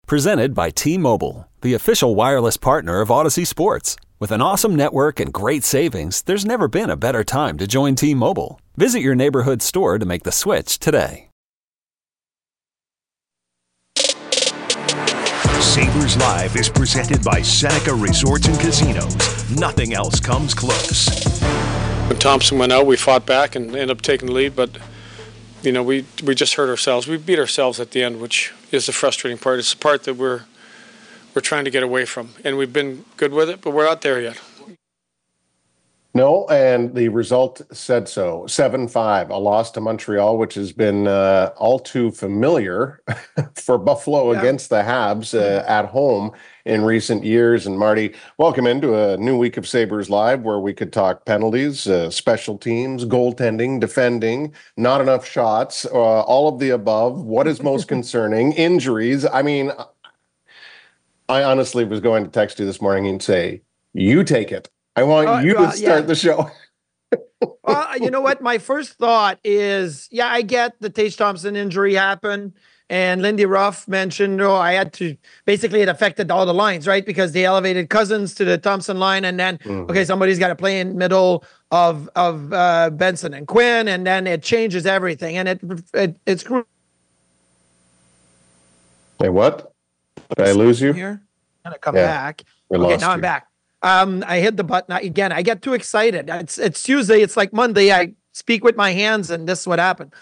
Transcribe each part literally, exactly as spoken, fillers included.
Presented by T-Mobile, the official wireless partner of Odyssey Sports. With an awesome network and great savings, there's never been a better time to join T-Mobile. Visit your neighborhood store to make the switch today. Sabres Live is presented by Seneca Resorts and Casinos. Nothing else comes close. When Thompson went out, we fought back and ended up taking the lead, but you know, we we just hurt ourselves. We beat ourselves at the end, which is the frustrating part. It's the part that we're we're trying to get away from, and we've been good with it, but we're not there yet. No, and the result said so. seven five, a loss to Montreal, which has been uh, all too familiar for Buffalo yeah. against the Habs uh, at home in recent years. And Marty, welcome into a new week of Sabres Live, where we could talk penalties, uh, special teams, goaltending, defending, not enough shots, uh, all of the above. What is most concerning? Injuries. I mean, I honestly was going to text you this morning and say, you take it. I want uh, you to uh, start yeah. the show. uh, you know what? My first thought is, yeah, I get the Tage Thompson injury happened. And Lindy Ruff mentioned, oh, I had to, basically it affected all the lines, right? Because they elevated Cousins to the Thompson line. And then, mm-hmm. okay, somebody's got to play in middle of of uh, Benson and Quinn. And then it changes everything. And it, it it's... Hey, what? Did I lose you? Here? I'm going to come yeah, back. We okay, lost now you. I'm back. Um, I hit the button again. I get too excited. It's it's Tuesday. It's like Monday. I speak with my hands, and this is what happened.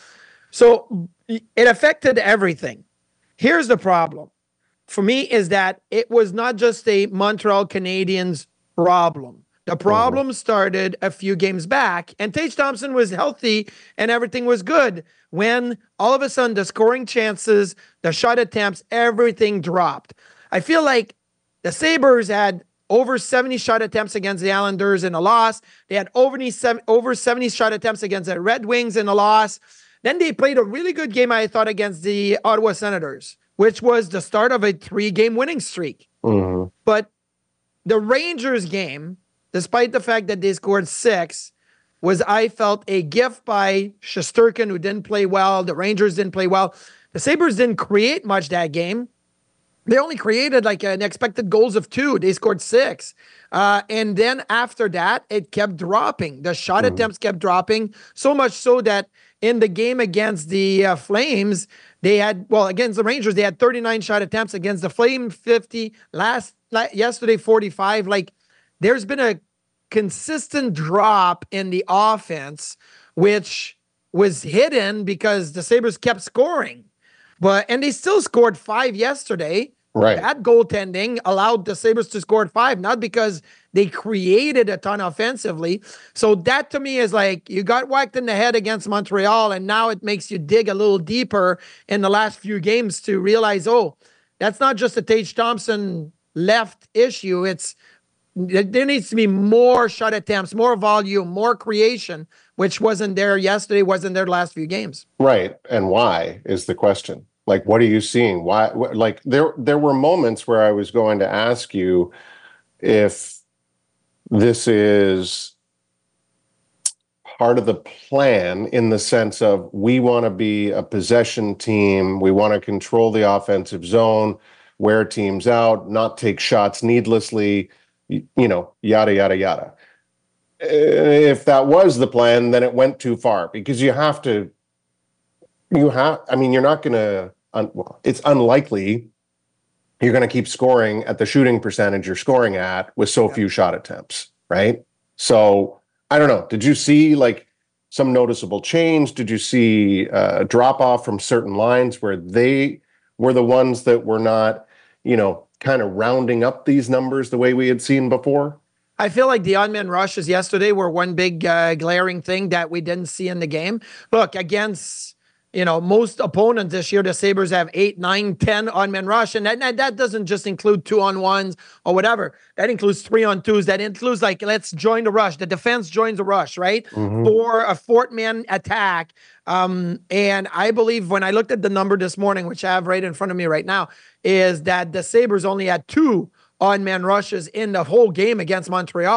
So it affected everything. Here's the problem for me is that it was not just a Montreal Canadiens problem. The problem started a few games back, and Tage Thompson was healthy and everything was good when all of a sudden the scoring chances, the shot attempts, everything dropped. I feel like the Sabres had over seventy shot attempts against the Islanders in a loss. They had over seventy shot attempts against the Red Wings in a loss. Then they played a really good game, I thought, against the Ottawa Senators, which was the start of a three-game winning streak. Mm-hmm. But the Rangers game, despite the fact that they scored six, was, I felt, a gift by Shesterkin, who didn't play well. The Rangers didn't play well. The Sabres didn't create much that game. They only created like an expected goals of two. They scored six. Uh, and then after that, it kept dropping. The shot mm. attempts kept dropping, so much so that in the game against the uh, Flames, they had, well, against the Rangers, they had thirty-nine shot attempts. Against the Flames, fifty. Last, la- yesterday, forty-five. Like, there's been a consistent drop in the offense, which was hidden because the Sabres kept scoring. But, and they still scored five yesterday. Right. That goaltending allowed the Sabres to score five, not because they created a ton offensively. So that to me is like, you got whacked in the head against Montreal, and now it makes you dig a little deeper in the last few games to realize, oh, that's not just a Tage Thompson left issue. It's there needs to be more shot attempts, more volume, more creation, which wasn't there yesterday, wasn't there the last few games. Right. And why is the question. Like, what are you seeing? Why? Wh- like, there there were moments where I was going to ask you if this is part of the plan in the sense of we want to be a possession team, we want to control the offensive zone, wear teams out, not take shots needlessly, you, you know, yada, yada, yada. If that was the plan, then it went too far because you have to, you have, I mean, you're not going to, Un, well, it's unlikely you're going to keep scoring at the shooting percentage you're scoring at with so yeah. few shot attempts, right? So I don't know. Did you see like some noticeable change? Did you see uh, a drop off from certain lines where they were the ones that were not, you know, kind of rounding up these numbers the way we had seen before? I feel like the odd man rushes yesterday were one big uh, glaring thing that we didn't see in the game. Look, against you know, most opponents this year, the Sabres have eight, nine, ten on-man rush. And that, that doesn't just include two-on-ones or whatever. That includes three-on-twos. That includes, like, let's join the rush. The defense joins the rush, right? Mm-hmm. For a fourth-man attack. Um, and I believe when I looked at the number this morning, which I have right in front of me right now, is that the Sabres only had two on-man rushes in the whole game against Montreal.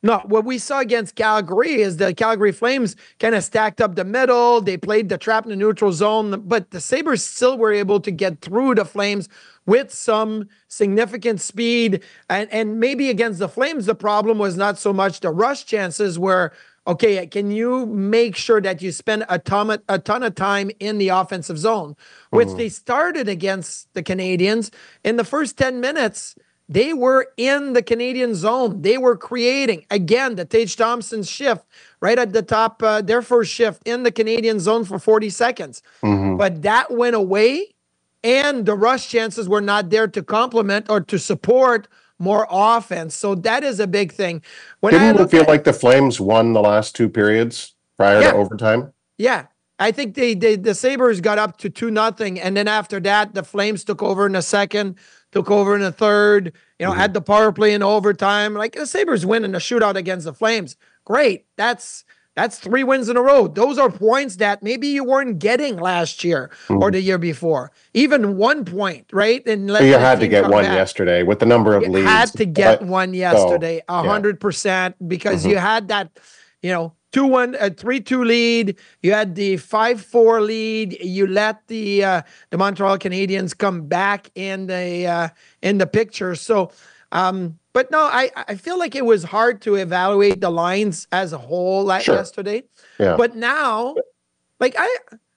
No, what we saw against Calgary is the Calgary Flames kind of stacked up the middle. They played the trap in the neutral zone, but the Sabres still were able to get through the Flames with some significant speed. And, and maybe against the Flames, the problem was not so much the rush chances where, okay, can you make sure that you spend a ton, a ton of time in the offensive zone, which mm. they started against the Canadiens in the first ten minutes. They were in the Canadian zone. They were creating, again, the Tage Thompson shift right at the top, uh, their first shift in the Canadian zone for forty seconds. Mm-hmm. But that went away, and the rush chances were not there to complement or to support more offense. So that is a big thing. When Didn't I it feel at, like the Flames won the last two periods prior yeah, to overtime? Yeah. I think they, they the Sabres got up to two nothing, and then after that, the Flames took over in the second, took over in the third, you know, mm-hmm. had the power play in overtime. Like, the Sabres win in the shootout against the Flames. Great. That's that's three wins in a row. Those are points that maybe you weren't getting last year mm-hmm. or the year before. Even one point, right? And let you had to get one back. yesterday with the number of you leads. had to get but, one yesterday, a so, hundred yeah. percent, because mm-hmm. you had that, you know, two one, a three two lead. You had the five four lead. You let the uh, the Montreal Canadiens come back in the uh, in the picture. So, um, but no, I I feel like it was hard to evaluate the lines as a whole like sure. yesterday. Yeah. But now, like I,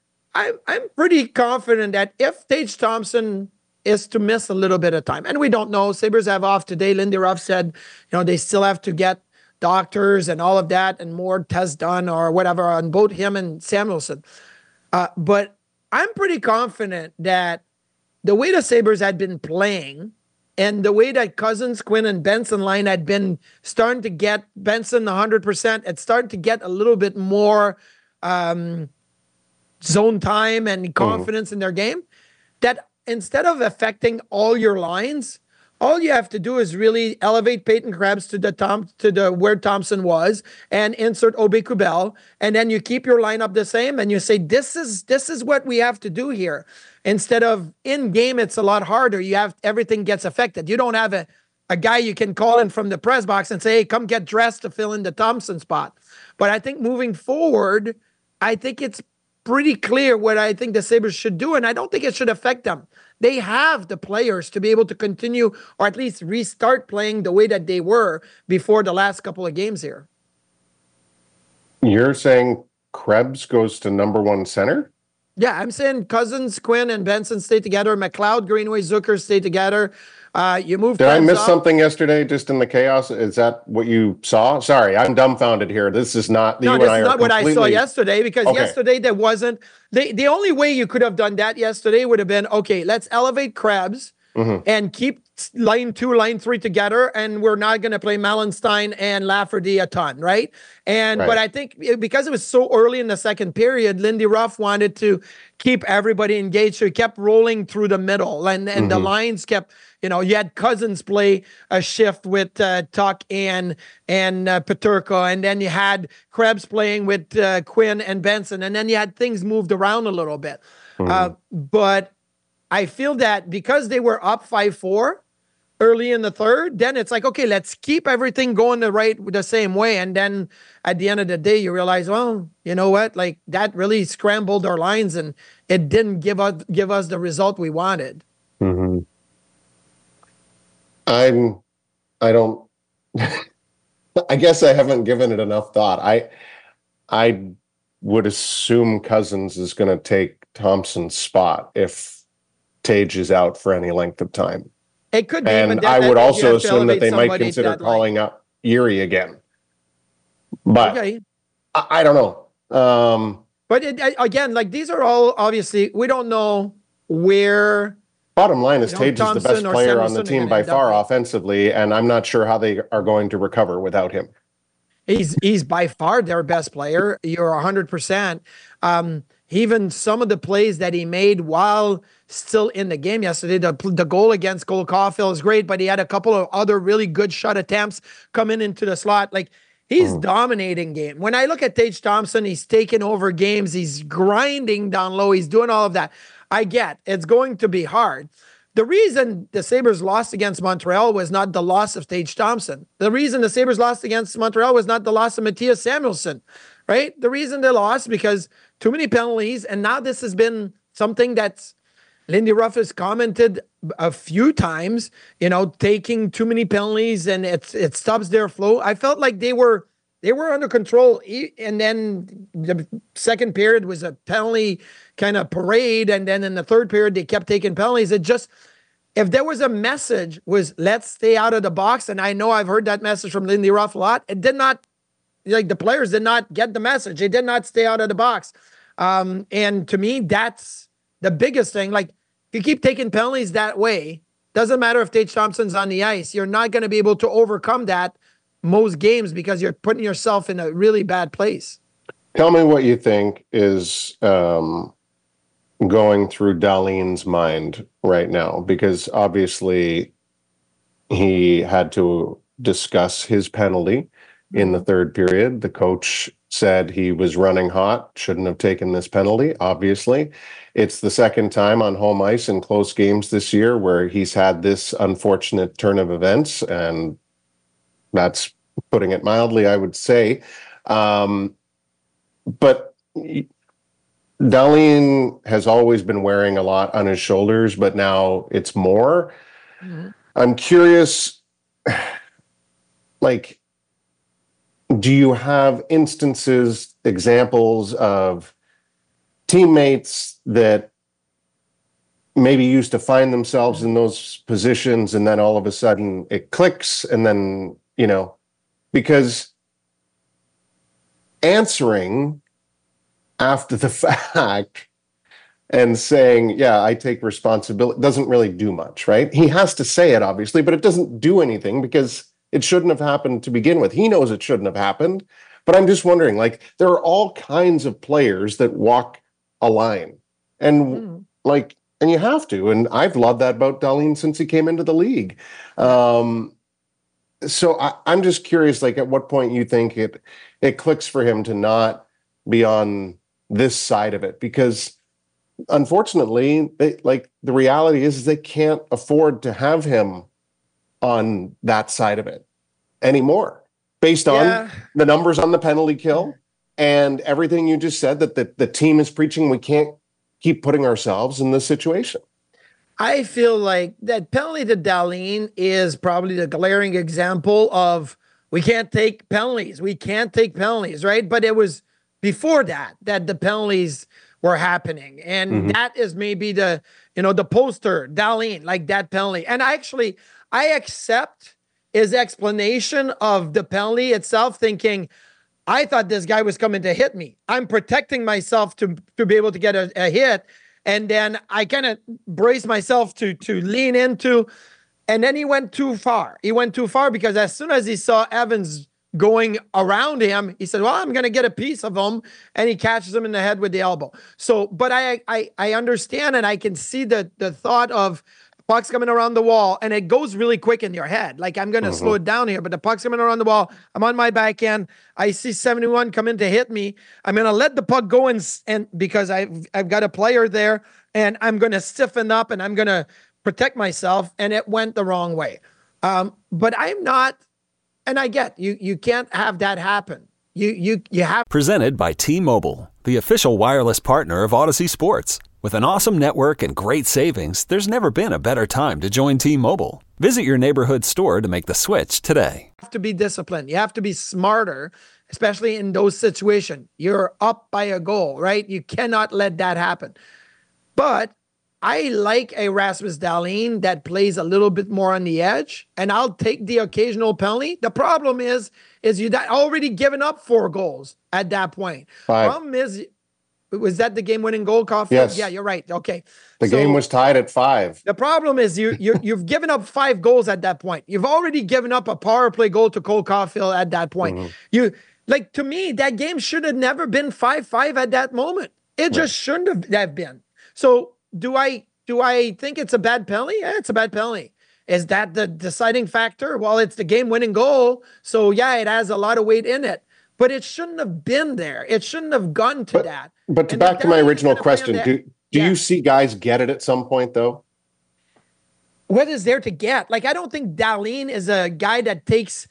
I I'm pretty confident that if Tage Thompson is to miss a little bit of time, and we don't know, Sabres have off today. Lindy Ruff said, you know, they still have to get doctors and all of that and more tests done or whatever on both him and Samuelson. Uh, but I'm pretty confident that the way the Sabres had been playing and the way that Cousins, Quinn, and Benson line had been starting to get Benson one hundred percent, it's starting to get a little bit more um, zone time and confidence mm. in their game, that instead of affecting all your lines, all you have to do is really elevate Peyton Krebs to the Tom to the where Thompson was and insert Aubé-Kubel, and then you keep your lineup the same and you say this is this is what we have to do here. Instead of in game, it's a lot harder. You have everything gets affected. You don't have a, a guy you can call in from the press box and say, hey, come get dressed to fill in the Thompson spot. But I think moving forward, I think it's pretty clear what I think the Sabres should do, and I don't think it should affect them. They have the players to be able to continue or at least restart playing the way that they were before the last couple of games here. You're saying Krebs goes to number one center? Yeah, I'm saying Cousins, Quinn, and Benson stay together. McLeod, Greenway, Zucker stay together. Uh, you move. Did I miss up. something yesterday just in the chaos? Is that what you saw? Sorry, I'm dumbfounded here. This is not. No, you this and I is not completely... what I saw yesterday, because okay. yesterday there wasn't. The, the only way you could have done that yesterday would have been, okay, let's elevate Krebs mm-hmm. and keep line two, line three together, and we're not going to play Malenstein and Lafferty a ton, right? And right. But I think because it was so early in the second period, Lindy Ruff wanted to keep everybody engaged, so he kept rolling through the middle, and, and mm-hmm. the lines kept. You know, you had Cousins play a shift with uh, Tuck and and uh, Peterka, and then you had Krebs playing with uh, Quinn and Benson, and then you had things moved around a little bit. Mm-hmm. Uh, but I feel that because they were up five four early in the third, then it's like, okay, let's keep everything going the right the same way. And then at the end of the day, you realize, well, you know what? Like, that really scrambled our lines, and it didn't give us give us the result we wanted. Mm-hmm. I'm, I don't, I guess I haven't given it enough thought. I, I would assume Cousins is going to take Thompson's spot if Tage is out for any length of time. It could be. And I would also assume that they might consider calling up Erie again. But okay. I, I don't know. Um, but it, again, like, these are all, obviously, we don't know where. Bottom line is, Tage is the best player on the team by far offensively, and I'm not sure how they are going to recover without him. He's he's by far their best player. You're one hundred percent. Um, even some of the plays that he made while still in the game yesterday, the, the goal against Cole Caulfield is great, but he had a couple of other really good shot attempts coming into the slot. Like, he's mm. dominating game. When I look at Tage Thompson, he's taking over games. He's grinding down low. He's doing all of that. I get it's going to be hard, the reason the Sabres lost against Montreal was not the loss of Tage Thompson. The reason the Sabres lost against Montreal was not the loss of Matthias Samuelsson, right? The reason they lost because too many penalties, and now this has been something that's Lindy Ruff has commented a few times, you know, taking too many penalties and it it stops their flow. I felt like they were they were under control, and then the second period was a penalty kind of parade, and then in the third period they kept taking penalties. It just, if there was a message, was let's stay out of the box, and I know I've heard that message from Lindy Ruff a lot. It did not, like the players did not get the message. They did not stay out of the box, um, and to me that's the biggest thing. Like, if you keep taking penalties that way, doesn't matter if Tage Thompson's on the ice, you're not going to be able to overcome that most games because you're putting yourself in a really bad place. Tell me what you think is um, going through Dahlin's mind right now, because obviously he had to discuss his penalty in the third period. The coach said he was running hot, shouldn't have taken this penalty, obviously. It's the second time on home ice in close games this year where he's had this unfortunate turn of events, and that's putting it mildly, I would say. Um, but Dahlin has always been wearing a lot on his shoulders, but now it's more. Mm-hmm. I'm curious, like, do you have instances, examples of teammates that maybe used to find themselves in those positions and then all of a sudden it clicks, and then, you know, because answering after the fact and saying, yeah, I take responsibility, doesn't really do much, right? He has to say it, obviously, but it doesn't do anything because it shouldn't have happened to begin with. He knows it shouldn't have happened, but I'm just wondering, like, there are all kinds of players that walk a line, and mm. like, and you have to, and I've loved that about Dahlin since he came into the league. Um, so I, I'm just curious, like, at what point you think it it clicks for him to not be on this side of it, because unfortunately, they, like, the reality is, is they can't afford to have him on that side of it anymore, based on yeah. the numbers on the penalty kill and everything you just said that the, the team is preaching. We can't keep putting ourselves in this situation. I feel like that penalty to Dahlin is probably the glaring example of we can't take penalties. We can't take penalties, right? But it was before that that the penalties were happening. And mm-hmm. that is maybe the, you know, the poster, Dahlin, like that penalty. And I actually, I accept his explanation of the penalty itself, thinking, I thought this guy was coming to hit me. I'm protecting myself to, to be able to get a, a hit. And then I kind of braced myself to, to lean into, and then he went too far. He went too far because as soon as he saw Evans going around him, he said, well, I'm going to get a piece of him, and he catches him in the head with the elbow. So, but I, I, I understand, and I can see the, the thought of puck's coming around the wall, and it goes really quick in your head. Like, I'm going to mm-hmm. slow it down here, but the puck's coming around the wall. I'm on my back end. I see seventy-one come in to hit me. I'm going to let the puck go in, and because I've, I've got a player there, and I'm going to stiffen up, and I'm going to protect myself, and it went the wrong way. Um, but I'm not, and I get, you you can't have that happen. You, you, you have. Presented by T-Mobile, the official wireless partner of Odyssey Sports. With an awesome network and great savings, there's never been a better time to join T-Mobile. Visit your neighborhood store to make the switch today. You have to be disciplined. You have to be smarter, especially in those situations. You're up by a goal, right? You cannot let that happen. But I like a Rasmus Dahlin that plays a little bit more on the edge, and I'll take the occasional penalty. The problem is, is you already given up four goals at that point. Five. Problem is, was that the game-winning goal, Caulfield? Yes. Yeah, you're right. Okay. The so, game was tied at five. The problem is you you you've given up five goals at that point. You've already given up a power play goal to Cole Caulfield at that point. Mm-hmm. You like to me that game should have never been five five at that moment. It right. just shouldn't have, have been. So do I do I think it's a bad penalty? Yeah, it's a bad penalty. Is that the deciding factor? Well, it's the game-winning goal, so yeah, it has a lot of weight in it. But it shouldn't have been there. It shouldn't have gone to but, that. But to back to my original question, do do yeah. you see guys get it at some point, though? what is there to get? Like, I don't think Dahlin is a guy that takes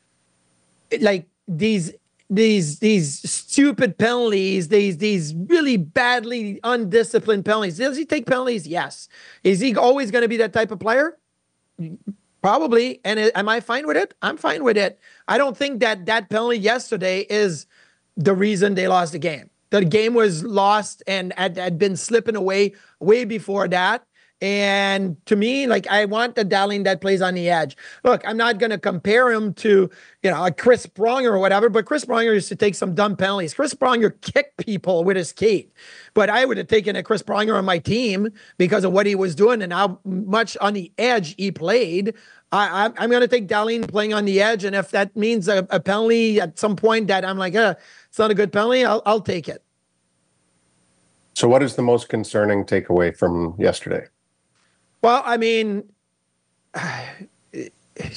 like these these these stupid penalties, these these really badly undisciplined penalties. Does he take penalties? Yes. Is he always going to be that type of player? Probably. And it, am I fine with it? I'm fine with it. I don't think that that penalty yesterday is the reason they lost the game. The game was lost and had, had been slipping away way before that. And to me, like, I want the Dahlin that plays on the edge. Look, I'm not going to compare him to, you know, a Chris Pronger or whatever, but Chris Pronger used to take some dumb penalties. Chris Pronger kicked people with his skate, but I would have taken a Chris Pronger on my team because of what he was doing and how much on the edge he played. I, I'm, I'm going to take Dahlin playing on the edge, and if that means a, a penalty at some point that I'm like, uh, it's not a good penalty, I'll, I'll take it. So what is the most concerning takeaway from yesterday? Well, I mean, the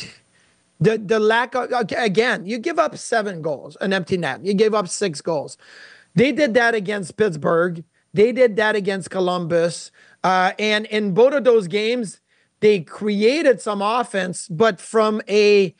the lack of, again, you give up seven goals, an empty net. You gave up six goals. They did that against Pittsburgh. They did that against Columbus. Uh, and in both of those games, they created some offense, but from a,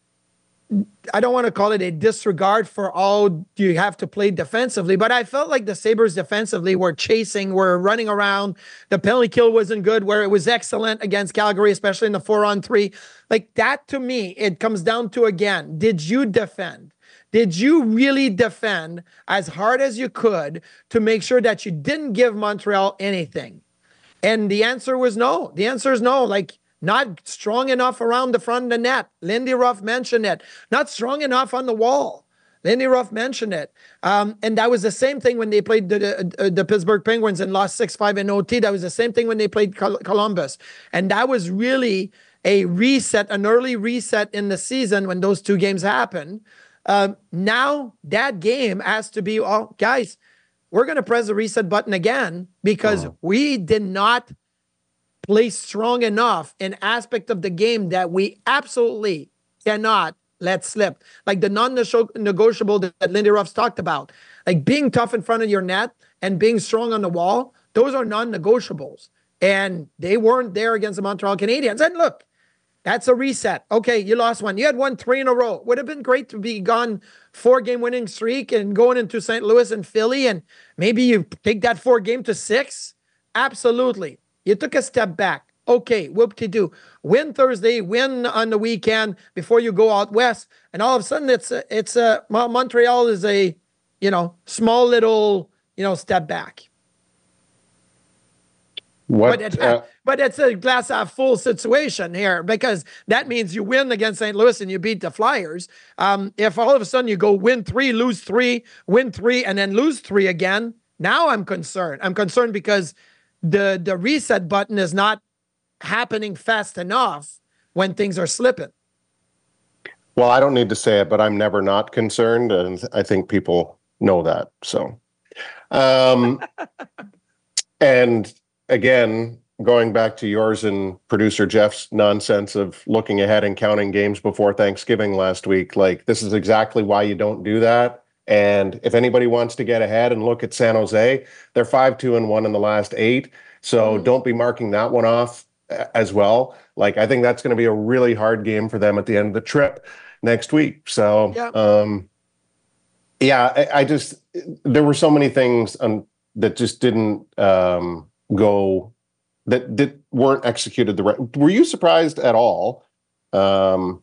I don't want to call it a disregard for all you have to play defensively, but I felt like the Sabres defensively were chasing, were running around. The penalty kill wasn't good, where it was excellent against Calgary, especially in the four on three. Like that, to me, it comes down to, again, did you defend? Did you really defend as hard as you could to make sure that you didn't give Montreal anything? And the answer was no. The answer is no. Like, not strong enough around the front of the net. Lindy Ruff mentioned it. Not strong enough on the wall. Lindy Ruff mentioned it. Um, and that was the same thing when they played the, the, the Pittsburgh Penguins and lost six five in O T. That was the same thing when they played Col- Columbus. And that was really a reset, an early reset in the season when those two games happened. Um, now that game has to be, oh, guys, we're going to press the reset button again because oh. we did not play strong enough in aspect of the game that we absolutely cannot let slip. Like the non-negotiable that Lindy Ruff's talked about. Like being tough in front of your net and being strong on the wall, those are non-negotiables. And they weren't there against the Montreal Canadiens. And look, that's a reset. Okay, you lost one. You had won three in a row. Would have been great to be gone four-game winning streak and going into Saint Louis and Philly, and maybe you take that four-game to six. Absolutely. You took a step back. Okay, whoop-de-doo. Win Thursday, win on the weekend before you go out west, and all of a sudden it's a, it's a Montreal is a, you know, small little, you know, step back. What, but, it, uh, but it's a glass half full situation here because that means you win against Saint Louis and you beat the Flyers. Um, if all of a sudden you go win three, lose three, win three, and then lose three again, now I'm concerned. I'm concerned because the the reset button is not happening fast enough when things are slipping. Well, I don't need to say it, but I'm never not concerned, and I think people know that. So, um, and again, going back to yours and producer Jeff's nonsense of looking ahead and counting games before Thanksgiving last week, like this is exactly why you don't do that. And if anybody wants to get ahead and look at San Jose, they're five, two, and one in the last eight. So mm-hmm. don't be marking that one off as well. Like, I think that's going to be a really hard game for them at the end of the trip next week. So, yeah, um, yeah I, I just, there were so many things um, that just didn't um, go, that, that weren't executed the right. Were you surprised at all? Um,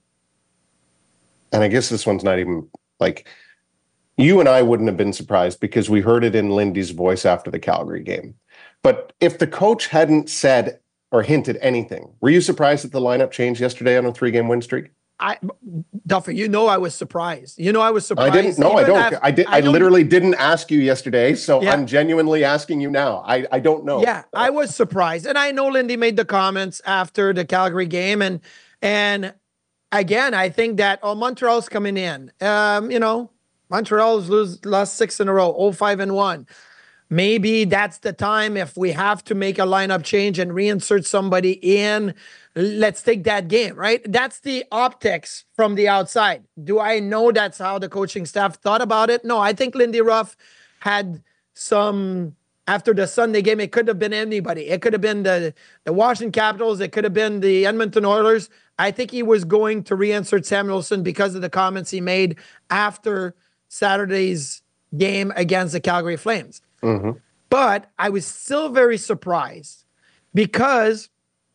and I guess this one's not even like, you and I wouldn't have been surprised because we heard it in Lindy's voice after the Calgary game. But if the coach hadn't said or hinted anything, were you surprised that the lineup changed yesterday on a three-game win streak? I, Duffy, you know I was surprised. You know I was surprised. I didn't. No, I don't. After, I did. I, I literally didn't ask you yesterday, so yeah. I'm genuinely asking you now. I, I don't know. Yeah, I was surprised, and I know Lindy made the comments after the Calgary game, and and again, I think that oh, Montreal's coming in. Um, you know, Montreal's lose lost six in a row, oh five and one. Maybe that's the time if we have to make a lineup change and reinsert somebody in. Let's take that game, right? That's the optics from the outside. Do I know that's how the coaching staff thought about it? No, I think Lindy Ruff had some after the Sunday game. It could have been anybody. It could have been the, the Washington Capitals. It could have been the Edmonton Oilers. I think he was going to reinsert Samuelsson because of the comments he made after Saturday's game against the Calgary Flames. Mm-hmm. But I was still very surprised because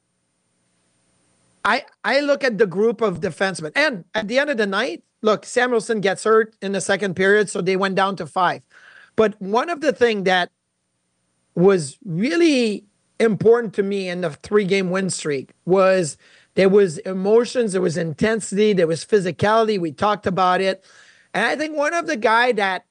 I I look at the group of defensemen. And at the end of the night, look, Samuelsson gets hurt in the second period, so they went down to five. But one of the things that was really important to me in the three-game win streak was there was emotions, there was intensity, there was physicality. We talked about it. And I think one of the guy that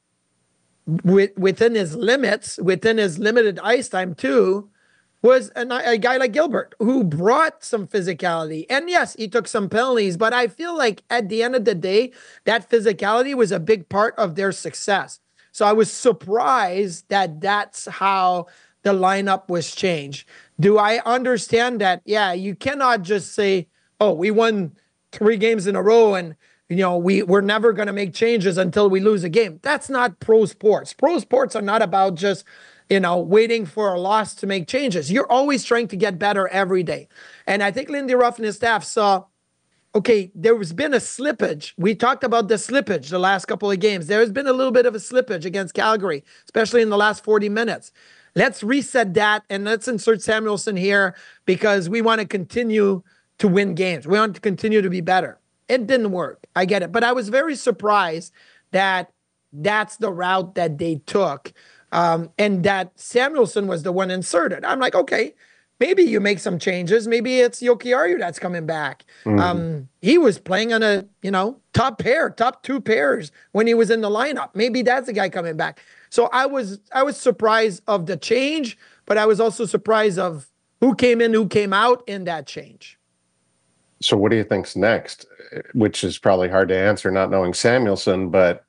with, within his limits, within his limited ice time too, was a, a guy like Gilbert who brought some physicality. And yes, he took some penalties, but I feel like at the end of the day, that physicality was a big part of their success. So I was surprised that that's how the lineup was changed. Do I understand that? Yeah, you cannot just say, oh, we won three games in a row and you know, we, we're never going to make changes until we lose a game. That's not pro sports. Pro sports are not about just, you know, waiting for a loss to make changes. You're always trying to get better every day. And I think Lindy Ruff and his staff saw, okay, there has been a slippage. We talked about the slippage the last couple of games. There has been a little bit of a slippage against Calgary, especially in the last forty minutes. Let's reset that and let's insert Samuelsson here because we want to continue to win games. We want to continue to be better. It didn't work. I get it. But I was very surprised that that's the route that they took um, and that Samuelsson was the one inserted. I'm like, okay, maybe you make some changes. Maybe it's Jokiharju that's coming back. Mm-hmm. Um, he was playing on a, you know, top pair, top two pairs when he was in the lineup. Maybe that's the guy coming back. So I was I was surprised of the change, but I was also surprised of who came in, who came out in that change. So what do you think's next? Which is probably hard to answer, not knowing Samuelsson, but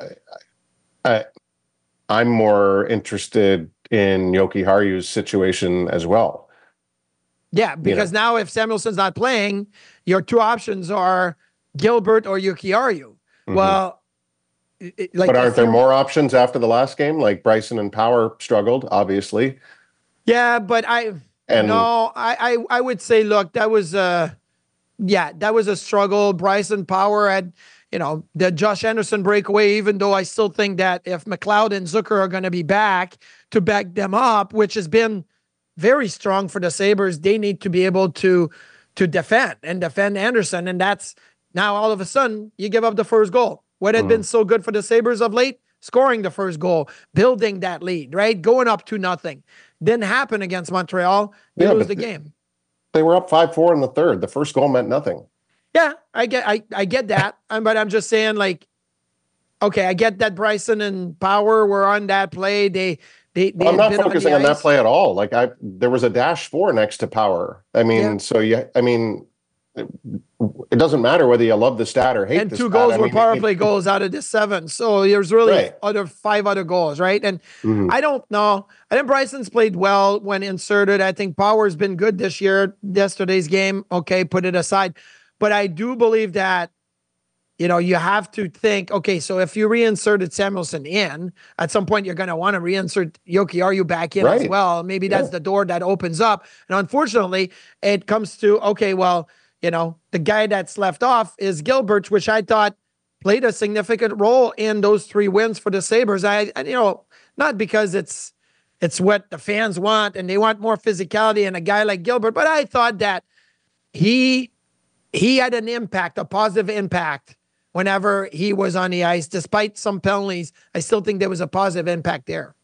I, I'm more interested in Jokiharju's situation as well. Yeah, because you know? Now if Samuelsson's not playing, your two options are Gilbert or Jokiharju. Mm-hmm. Well, it, like, but aren't there more options after the last game? Like Bryson and Power struggled, obviously. Yeah, but I and no, I I, I would say, look, that was uh yeah, that was a struggle. Bryson Power had, you know, the Josh Anderson breakaway, even though I still think that if McLeod and Zucker are going to be back to back them up, which has been very strong for the Sabres, they need to be able to to defend and defend Anderson. And that's now all of a sudden you give up the first goal. What had mm. been so good for the Sabres of late? Scoring the first goal, building that lead, right? Going up to nothing. Didn't happen against Montreal. They yeah, lose the game. They were up five four in the third. The first goal meant nothing. Yeah, I get I, I get that. But I'm just saying, like, okay, I get that Bryson and Power were on that play. They they, they well, I'm not focusing on, on that play at all. Like I there was a dash four next to Power. I mean, yeah. so yeah, I mean it, it doesn't matter whether you love the stat or hate and the two stat. goals I were mean, power it, play goals out of the seven. So there's really right. other five other goals, right? And mm-hmm. I don't know. I think Bryson's played well when inserted. I think Power's been good this year. Yesterday's game, okay, put it aside. But I do believe that, you know, you have to think, okay, so if you reinserted Samuelsson in, at some point you're going to want to reinsert Jokiharju back in right. as well. Maybe that's yeah. the door that opens up. And unfortunately, it comes to, okay, well, you know, the guy that's left off is Gilbert, which I thought played a significant role in those three wins for the Sabres. I, you know, not because it's it's what the fans want and they want more physicality in a guy like Gilbert, but I thought that he he had an impact, a positive impact whenever he was on the ice. Despite some penalties, I still think there was a positive impact there.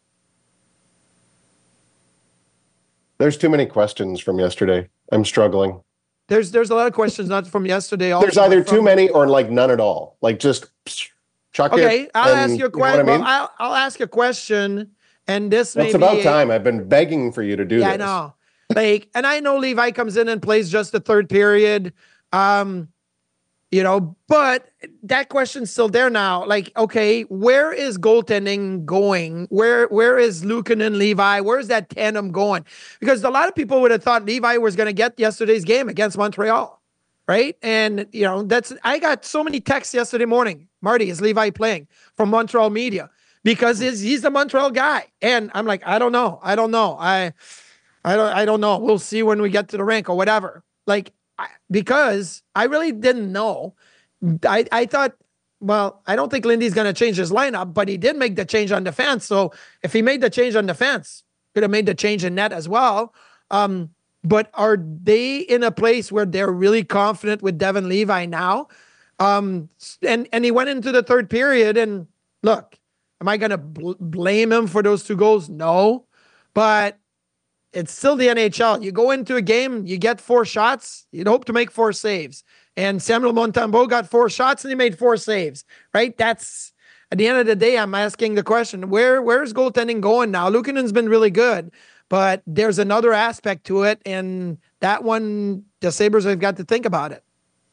There's too many questions from yesterday. I'm struggling. There's there's a lot of questions not from yesterday. There's either from, too many or like none at all. Like just chuck okay, it. Okay, I'll and, ask you a question. You know I mean? well, I'll, I'll ask a question, and this may It's about time. I've been begging for you to do yeah, this. I know. Like, and I know Levi comes in and plays just the third period. Um, you know, but that question's still there now. Like, okay, where is goaltending going? Where where is Luukkonen and Levi? Where is that tandem going? Because a lot of people would have thought Levi was going to get yesterday's game against Montreal, right? And, you know, that's I got so many texts yesterday morning. Marty, is Levi playing? From Montreal media. because he's, he's the Montreal guy. And I'm like, I don't know. I don't know. I, I don't, I don't know. We'll see when we get to the rink or whatever. Like, I, because I really didn't know. I, I thought, well, I don't think Lindy's going to change his lineup, but he did make the change on defense. So if he made the change on defense, could have made the change in net as well. Um, but are they in a place where they're really confident with Devon Levi now? Um, and, and he went into the third period, and look, am I going to bl- blame him for those two goals? No, but it's still the N H L. You go into a game, you get four shots, you'd hope to make four saves. And Samuel Montembeault got four shots and he made four saves, right? That's, at the end of the day, I'm asking the question, where where's goaltending going now? Luukkonen's been really good, but there's another aspect to it, and that one, the Sabres have got to think about it.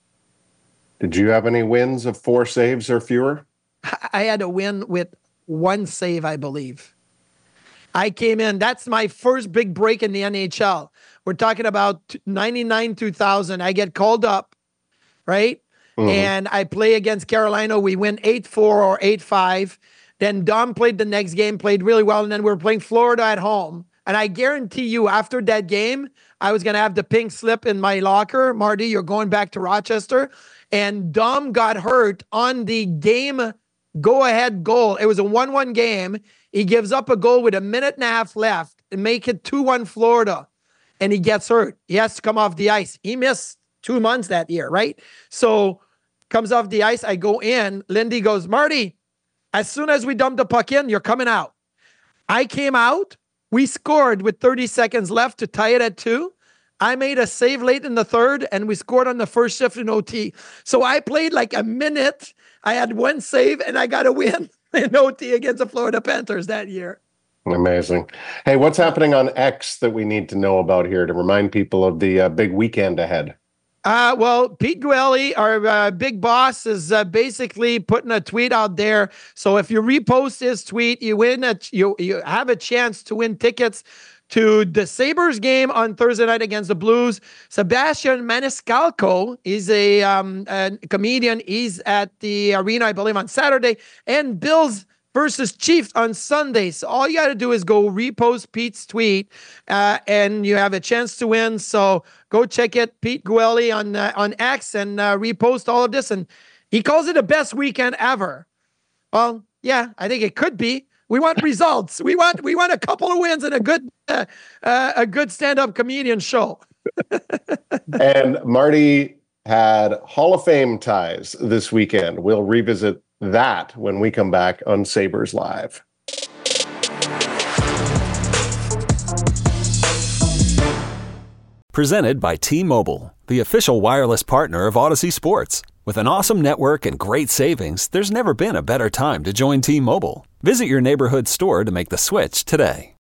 Did you have any wins of four saves or fewer? I had a win with one save, I believe. I came in, that's my first big break in the N H L. We're talking about ninety-nine two thousand. I get called up, right? Mm-hmm. And I play against Carolina. We win eight four or eight five. Then Dom played the next game, played really well. And then we were playing Florida at home. And I guarantee you, after that game, I was going to have the pink slip in my locker. Marty, you're going back to Rochester. And Dom got hurt on the game go-ahead goal. It was a one one game. He gives up a goal with a minute and a half left and make it two one Florida. And he gets hurt. He has to come off the ice. He missed two months that year, right? So comes off the ice. I go in. Lindy goes, Marty, as soon as we dump the puck in, you're coming out. I came out. We scored with thirty seconds left to tie it at two. I made a save late in the third, and we scored on the first shift in O T. So I played like a minute. I had one save, and I got a win in O T against the Florida Panthers that year. Amazing. Hey, what's happening on X that we need to know about here to remind people of the uh, big weekend ahead? Uh, well, Pete Guelli, our uh, big boss, is uh, basically putting a tweet out there. So if you repost his tweet, you win a, you you have a chance to win tickets to the Sabres game on Thursday night against the Blues. Sebastian Maniscalco is a, um, a comedian. He's at the arena, I believe, on Saturday. And Bills versus Chiefs on Sunday. So all you got to do is go repost Pete's tweet, uh, and you have a chance to win. So go check it, Pete Guelli on uh, on X, and uh, repost all of this. And he calls it the best weekend ever. Well, yeah, I think it could be. We want results. We want we want a couple of wins and a good uh, uh, a good stand-up comedian show. And Marty had Hall of Fame ties this weekend. We'll revisit that when we come back on Sabres Live. Presented by T-Mobile, the official wireless partner of Odyssey Sports. With an awesome network and great savings, there's never been a better time to join T-Mobile. Visit your neighborhood store to make the switch today.